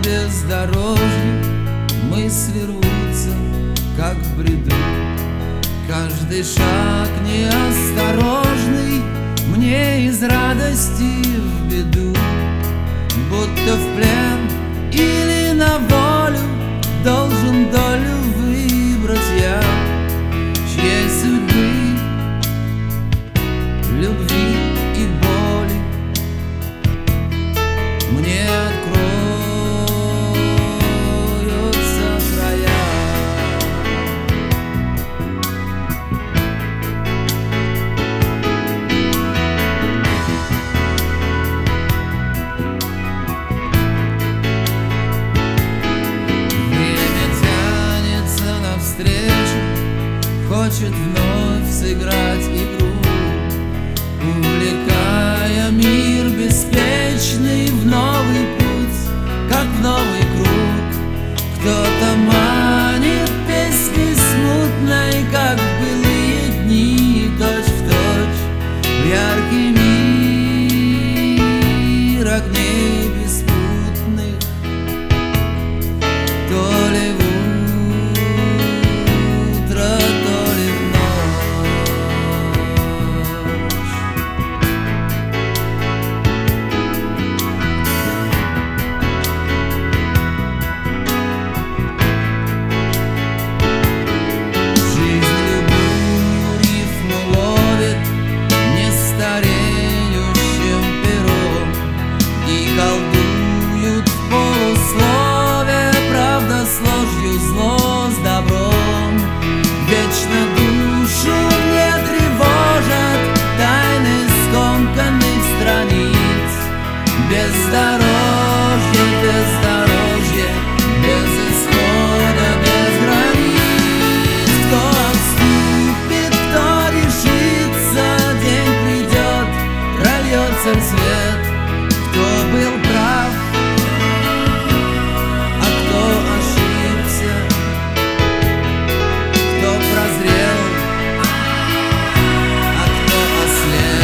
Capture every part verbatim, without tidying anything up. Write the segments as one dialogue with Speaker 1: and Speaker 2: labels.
Speaker 1: бездорожью мысли рвутся, как в бреду. Каждый шаг неосторожный мне из радости в беду. Будто в плен или на волю должен долю выбрать я, чьей судьбы, любви и боли мне откроются края. Время тянется навстречу, хочет вновь сыграть игру, увлекая мир беспечный в новый путь, как в новый круг. Кто-то манит песней смутной, как в былые дни, точь-в-точь в яркий мир огней беспутных. То ли в утро, то ли в бездорожье, бездорожье, без исхода, без границ. Кто отступит, кто решится, день придет, прольется свет. Кто был прав, а кто ошибся, кто прозрел, а кто ослеп.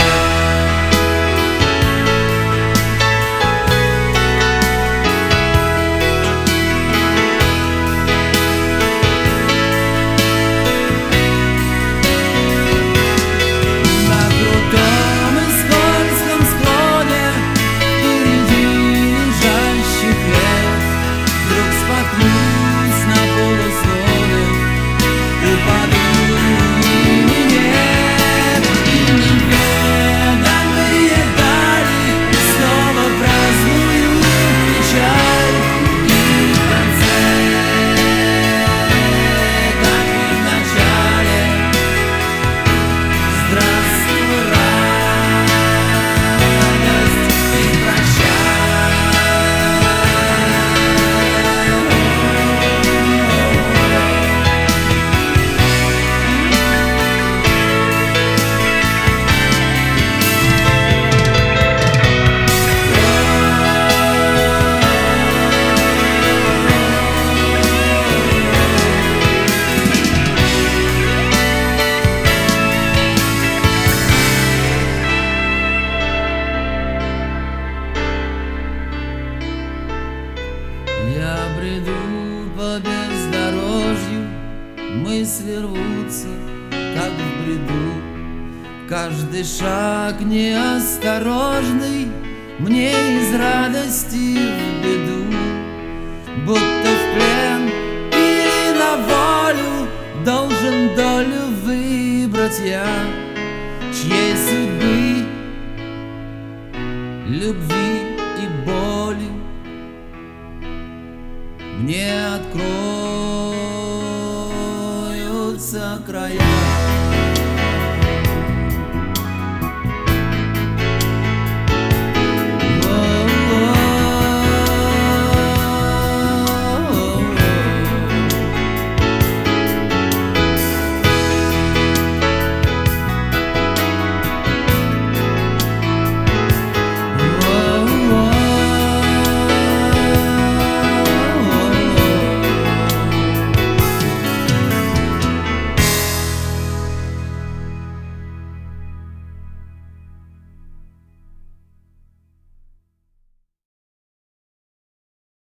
Speaker 1: Я бреду по бездорожью, мысли рвутся, как в бреду. Каждый шаг неосторожный мне из радости в беду. Будто в плен или на волю должен долю выбрать я, чьей судьбы, любви и боли мне откроются края.